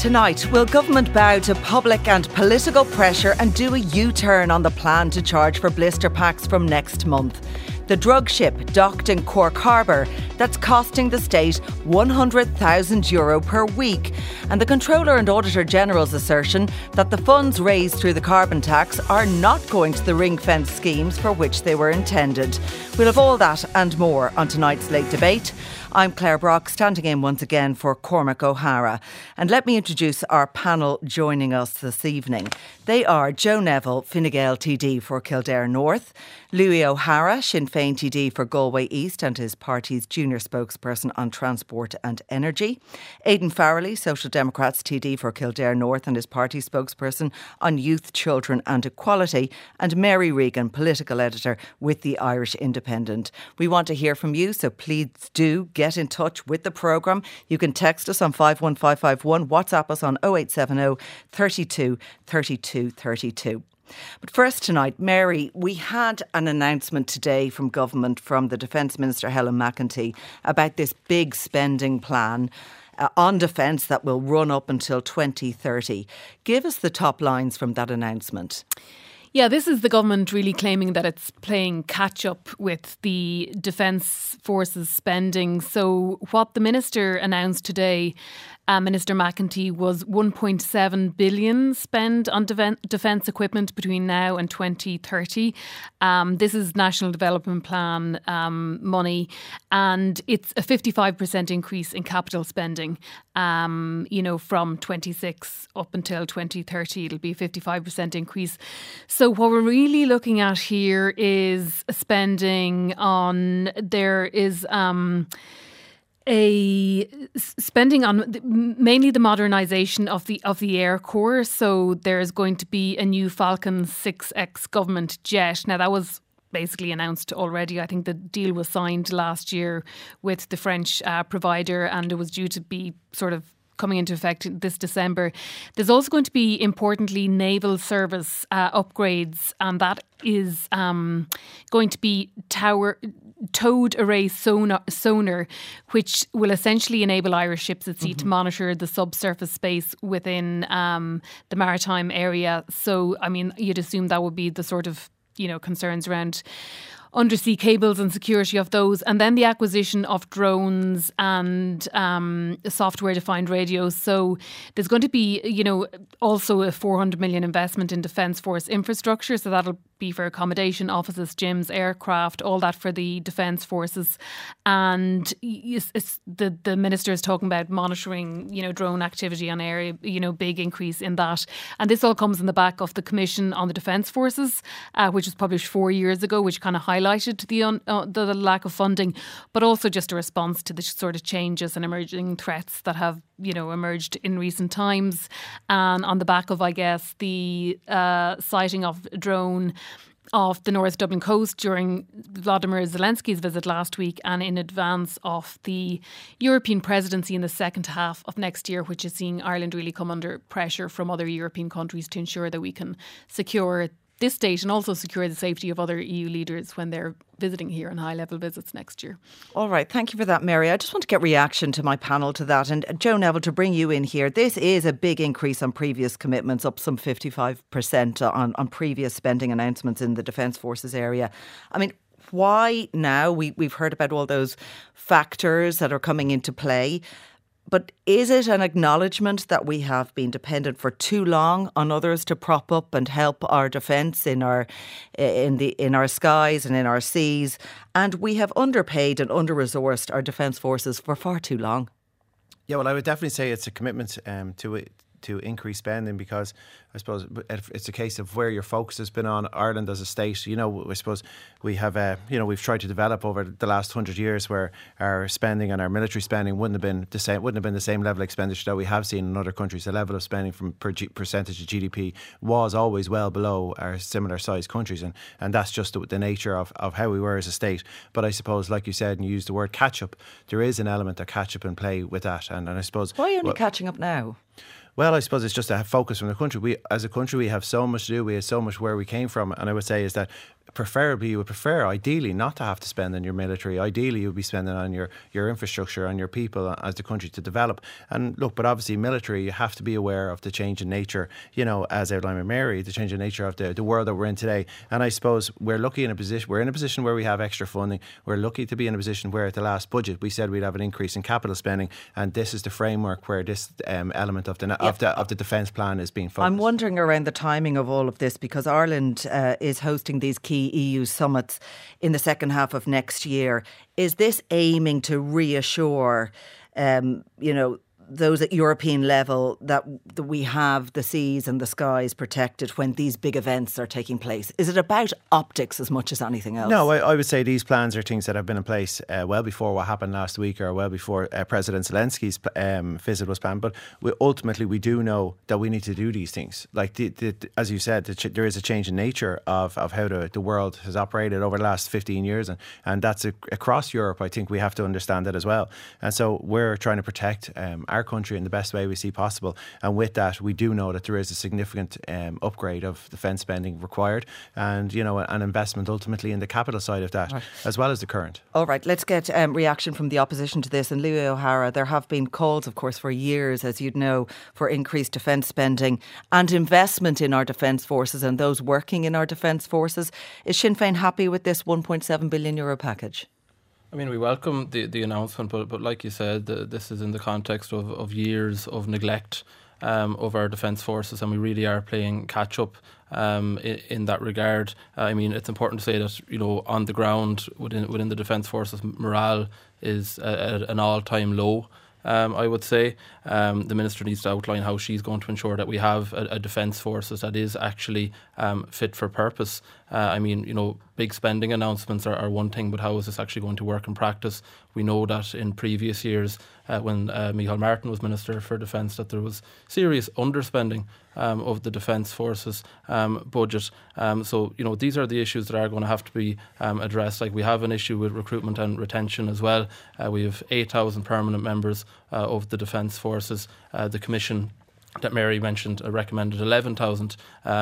Tonight, will government bow to public and political pressure and do a U-turn on the plan to charge for blister packs from next month? The drug ship docked in Cork Harbour that's costing the state €100,000 per week. And the Controller and Auditor General's assertion that the funds raised through the carbon tax are not going to the ring-fence schemes for which they were intended. We'll have all that and more on tonight's Late Debate. I'm Claire Brock, standing in once again for Cormac O'Hara. And let me introduce our panel joining us this evening. They are Joe Neville, Fine Gael TD for Kildare North, Louis O'Hara, Sinn Féin TD for Galway East and his party's junior spokesperson on transport and energy, Aidan Farrelly, Social Democrats TD for Kildare North and his party spokesperson on youth, children and equality, and Mary Regan, political editor with the Irish Independent. We want to hear from you, so please do get in touch with the programme. You can text us on 51551, WhatsApp us on 0870 32 32 32. But first tonight, Mary, we had an announcement today from government, from the Defence Minister Helen McEntee, about this big spending plan on defence that will run up until 2030. Give us the top lines from that announcement. Yeah, this is the government really claiming that it's playing catch up with the Defence Forces spending. So what the Minister announced today, Minister McEntee, was 1.7 billion spend on defence equipment between now and 2030. This is National Development Plan money, and it's a 55% increase in capital spending. From 26 up until 2030, it'll be a 55% increase. So what we're really looking at here is spending on, there is a spending on mainly the modernisation of the Air Corps. So there's going to be a new Falcon 6X government jet. Now that was basically announced already. I think the deal was signed last year with the French provider, and it was due to be sort of coming into effect this December. There's also going to be, importantly, naval service upgrades, and that is going to be towed array sonar, which will essentially enable Irish ships at sea to monitor the subsurface space within the maritime area. So, I mean, you'd assume that would be the sort of, concerns around undersea cables and security of those, and then the acquisition of drones and software-defined radios. So there's going to be, also a 400 million investment in Defence Force infrastructure. So that'll be for accommodation, offices, gyms, aircraft, all that for the Defence Forces. And the Minister is talking about monitoring, drone activity on area, big increase in that. And this all comes in the back of the Commission on the Defence Forces, which was published 4 years ago, which kind of highlighted the lack of funding, but also just a response to the sort of changes and emerging threats that have, emerged in recent times. And on the back of, I guess, the sighting of a drone off the North Dublin coast during Vladimir Zelensky's visit last week, and in advance of the European presidency in the second half of next year, which is seeing Ireland really come under pressure from other European countries to ensure that we can secure this date and also secure the safety of other EU leaders when they're visiting here on high-level visits next year. All right, thank you for that, Mary. I just want to get reaction to my panel to that. And Joe Neville, to bring you in here, this is a big increase on previous commitments, up some 55% on previous spending announcements in the Defence Forces area. I mean, why now? We've heard about all those factors that are coming into play. But is it an acknowledgement that we have been dependent for too long on others to prop up and help our defence in our skies and in our seas, and we have underpaid and under-resourced our defence forces for far too long? Yeah, well, I would definitely say it's a commitment to increase spending, because I suppose it's a case of where your focus has been on. Ireland as a state, I suppose we have, we've tried to develop over the last 100 years where our spending and our military spending wouldn't have been the same level of expenditure that we have seen in other countries. The level of spending from percentage of GDP was always well below our similar sized countries, and that's just the nature of how we were as a state. But I suppose, like you said, and you used the word catch up, there is an element of catch up in play with that, and I suppose, why are you only catching up now? Well, I suppose it's just a focus from the country. As a country, we have so much to do. We have so much where we came from. And I would say is that preferably you would prefer, ideally, not to have to spend on your military. Ideally, you would be spending on your infrastructure, on your people as the country to develop. And look, but obviously military, you have to be aware of the change in nature, as outlined by Mary, the change in nature of the world that we're in today. And I suppose we're in a position where we have extra funding. We're lucky to be in a position where at the last budget we said we'd have an increase in capital spending, and this is the framework where this element of the defence plan is being focused. I'm wondering around the timing of all of this, because Ireland is hosting these key EU summits in the second half of next year. Is this aiming to reassure, those at European level that we have the seas and the skies protected when these big events are taking place? Is it about optics as much as anything else? No, I would say these plans are things that have been in place well before what happened last week, or well before President Zelensky's visit was planned. But ultimately, we do know that we need to do these things. Like, as you said, there is a change in nature of how the world has operated over the last 15 years. And that's across Europe. I think we have to understand that as well. And so we're trying to protect our country in the best way we see possible. And with that, we do know that there is a significant upgrade of defence spending required, and an investment ultimately in the capital side of that, right, as well as the current. All right, let's get reaction from the opposition to this. And Louis O'Hara, there have been calls, of course, for years, as you'd know, for increased defence spending and investment in our defence forces and those working in our defence forces. Is Sinn Féin happy with this €1.7 billion package? I mean, we welcome the announcement, but like you said, this is in the context of years of neglect of our defence forces, and we really are playing catch up in that regard. I mean, it's important to say that on the ground within the defence forces, morale is at an all-time low. I would say the Minister needs to outline how she's going to ensure that we have a defence forces that is actually fit for purpose. I mean, big spending announcements are one thing, but how is this actually going to work in practice? We know that in previous years, when Micheál Martin was Minister for Defence, that there was serious underspending of the Defence Forces budget. So, these are the issues that are going to have to be addressed. Like, we have an issue with recruitment and retention as well. We have 8,000 permanent members of the Defence Forces. The Commission that Mary mentioned recommended 11,000.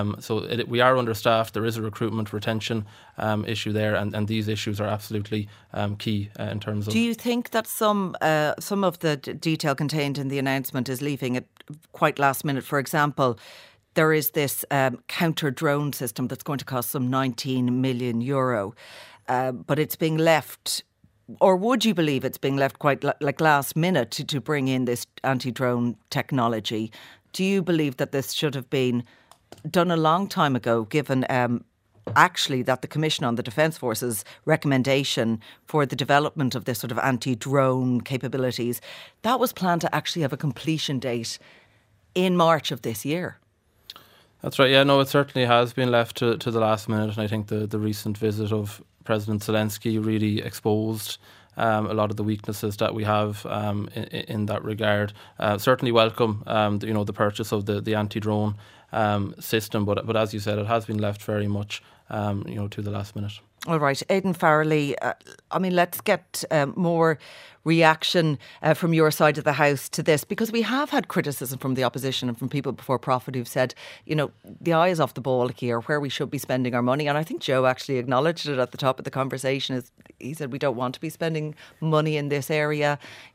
So we are understaffed. There is a recruitment retention issue there, and these issues are absolutely key in terms of. Do you think that some of the detail contained in the announcement is leaving it quite last minute? For example, there is this counter drone system that's going to cost some €19 million, but it's being left. Or would you believe it's being left quite like last minute to bring in this anti-drone technology? Do you believe that this should have been done a long time ago, given actually that the Commission on the Defence Forces recommendation for the development of this sort of anti-drone capabilities, that was planned to actually have a completion date in March of this year? That's right. Yeah, no, it certainly has been left to the last minute, and I think the recent visit of President Zelensky really exposed a lot of the weaknesses that we have in that regard. Certainly welcome, the purchase of the anti-drone system, but as you said, it has been left very much, to the last minute. All right, Aidan Farrelly, let's get more reaction from your side of the house to this, because we have had criticism from the opposition and from people before profit who've said, the eye is off the ball here, where we should be spending our money. And I think Joe actually acknowledged it at the top of the conversation. He said we don't want to be spending money in this area,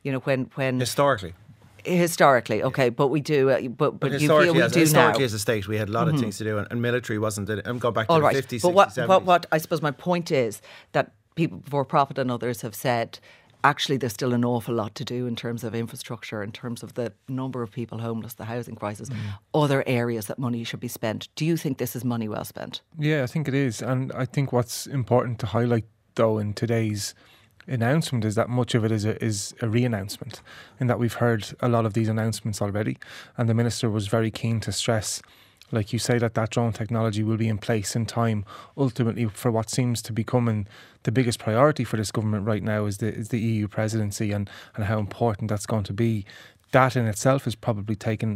when Historically, okay, but we do. But you feel we do now. Historically, as a state, we had a lot of things to do, and military wasn't it. I'm going back to the 50s, 60s, 70s. What I suppose my point is that people before profit and others have said, actually, there's still an awful lot to do in terms of infrastructure, in terms of the number of people homeless, the housing crisis, other areas that money should be spent. Do you think this is money well spent? Yeah, I think it is, and I think what's important to highlight, though, in today's announcement is that much of it is a re-announcement, in that we've heard a lot of these announcements already, and the Minister was very keen to stress, like you say, that drone technology will be in place in time, ultimately for what seems to be becoming the biggest priority for this government right now is the EU presidency, and how important that's going to be. That in itself is probably taking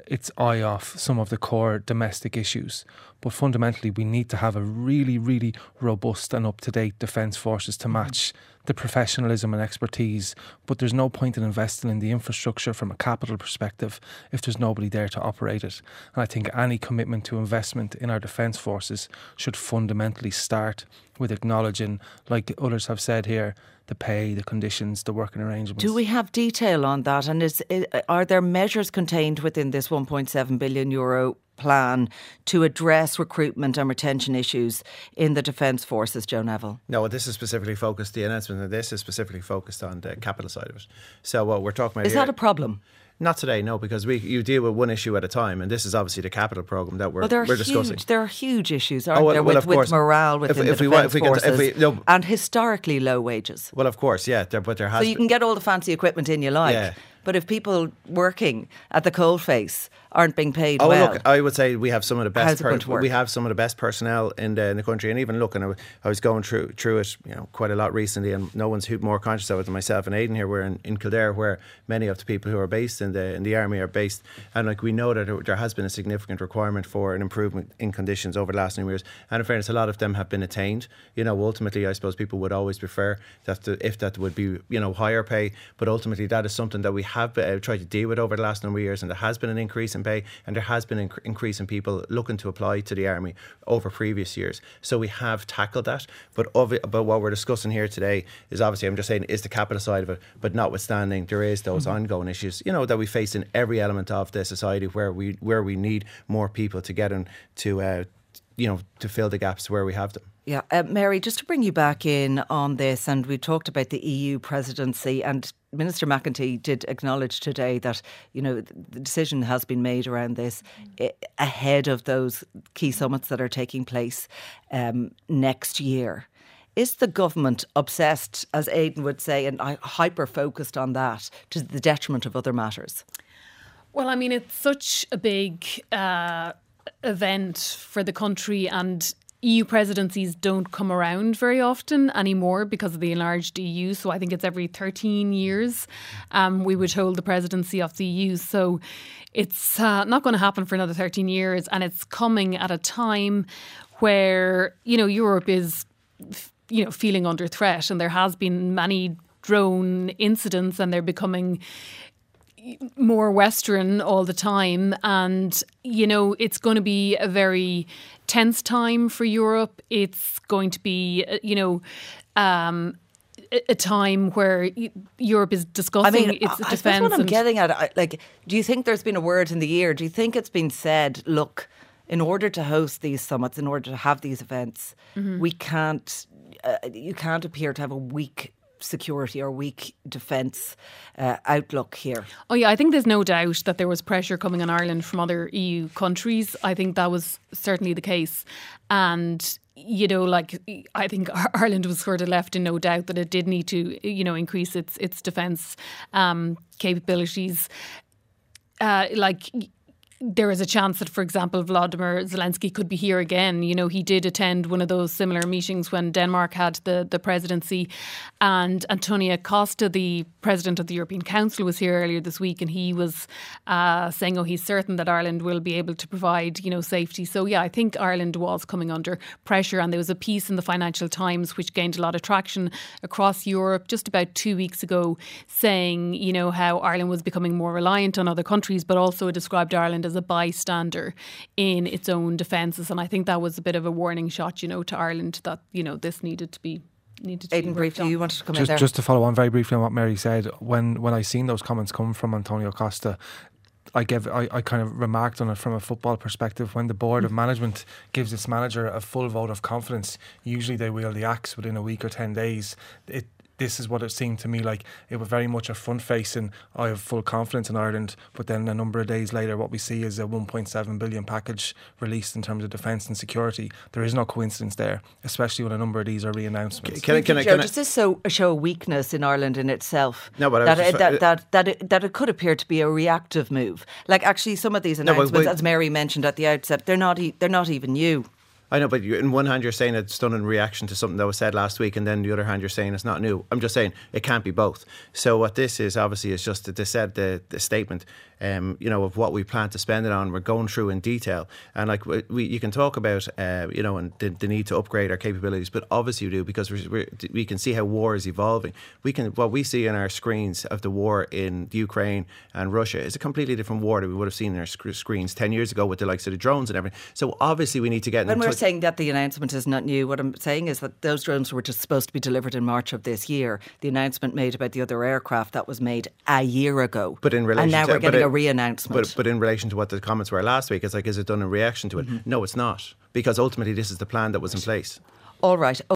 its eye off some of the core domestic issues. But fundamentally, we need to have a really, really robust and up-to-date defence forces to match the professionalism and expertise. But there's no point in investing in the infrastructure from a capital perspective if there's nobody there to operate it. And I think any commitment to investment in our defence forces should fundamentally start with acknowledging, like others have said here, the pay, the conditions, the working arrangements. Do we have detail on that? And are there measures contained within this €1.7 billion plan to address recruitment and retention issues in the Defence Forces, Joe Neville? No, this is specifically focused, the announcement of this is specifically focused on the capital side of it. So what we're talking about is here, that a problem? Not today, no, because you deal with one issue at a time, and this is obviously the capital programme that we're discussing. There are huge issues, aren't there, with morale within the Defence Forces and historically low wages. Well, of course, yeah, but there has. So you can get all the fancy equipment in you like, but if people working at the coalface aren't being paid well. Look, I would say we have some of the best. We have some of the best personnel in the country, and even looking, I was going through it, quite a lot recently, and no one's more conscious of it than myself and Aidan here. We're in Kildare, where many of the people who are based in the army are based, and like we know that there has been a significant requirement for an improvement in conditions over the last number of years. And in fairness, a lot of them have been attained. Ultimately, I suppose people would always prefer if that would be higher pay, but ultimately that is something that we have tried to deal with over the last number of years, and there has been an increase in pay, and there has been an increase in people looking to apply to the army over previous years. So we have tackled that, but what we're discussing here today is obviously, I'm just saying, is the capital side of it, but notwithstanding, there is those ongoing issues, that we face in every element of the society where we need more people to get in to fill the gaps where we have them. Yeah, Mary, just to bring you back in on this, and we talked about the EU presidency, and Minister McEntee did acknowledge today that, the decision has been made around this ahead of those key summits that are taking place next year. Is the government obsessed, as Aidan would say, and hyper-focused on that to the detriment of other matters? Well, I mean, it's such a big event for the country, and EU presidencies don't come around very often anymore because of the enlarged EU. So I think it's every 13 years we would hold the presidency of the EU. So it's not going to happen for another 13 years. And it's coming at a time where, Europe is, feeling under threat. And there has been many drone incidents, and they're becoming more Western all the time. And, it's going to be a very tense time for Europe. It's going to be, a time where Europe is discussing its defence. That's what I'm getting at. Do you think there's been a word in the ear? Do you think it's been said, look, in order to host these summits, in order to have these events, we can't, you can't appear to have a weak security or weak defence outlook here? Oh yeah, I think there's no doubt that there was pressure coming on Ireland from other EU countries. I think that was certainly the case. And, I think Ireland was sort of left in no doubt that it did need to, increase its defence capabilities. There is a chance that, for example, Volodymyr Zelensky could be here again. He did attend one of those similar meetings when Denmark had the presidency. And Antonio Costa, the president of the European Council, was here earlier this week, and he was saying, he's certain that Ireland will be able to provide, safety. So, yeah, I think Ireland was coming under pressure. And there was a piece in the Financial Times which gained a lot of traction across Europe just about 2 weeks ago, saying, how Ireland was becoming more reliant on other countries, but also it described Ireland as a bystander in its own defences. And I think that was a bit of a warning shot, to Ireland that, this needed to be Aidan, briefly, you wanted to come in there? Just to follow on very briefly on what Mary said, when I seen those comments come from Antonio Costa, I kind of remarked on it from a football perspective. When the board of management gives its manager a full vote of confidence, usually they wield the axe within a week or 10 days. This is what it seemed to me like. It was very much a front-facing, I have full confidence in Ireland, but then a number of days later what we see is a 1.7 billion package released in terms of defence and security. There is no coincidence there, especially when a number of these are re-announcements. Does this show a weakness in Ireland in itself? No, but that it could appear to be a reactive move. Like actually some of these announcements, as Mary mentioned at the outset, they're not even new. I know, but in one hand you're saying it's done in reaction to something that was said last week, and then the other hand you're saying it's not new. I'm just saying it can't be both. So what this is obviously is just that they said the statement, of what we plan to spend it on. We're going through in detail, and like you can talk about, and the need to upgrade our capabilities, but obviously we do, because we can see how war is evolving. What we see in our screens of the war in Ukraine and Russia is a completely different war that we would have seen in our screens 10 years ago with the likes of the drones and everything. So obviously we need to get. When we're saying that the announcement is not new, what I'm saying is that those drones were just supposed to be delivered in March of this year. The announcement made about the other aircraft, that was made a year ago. But in relation, and now we're getting a re-announcement. But in relation to what the comments were last week, it's like, is it done in reaction to it? No, it's not, because ultimately this is the plan that was in place. All right.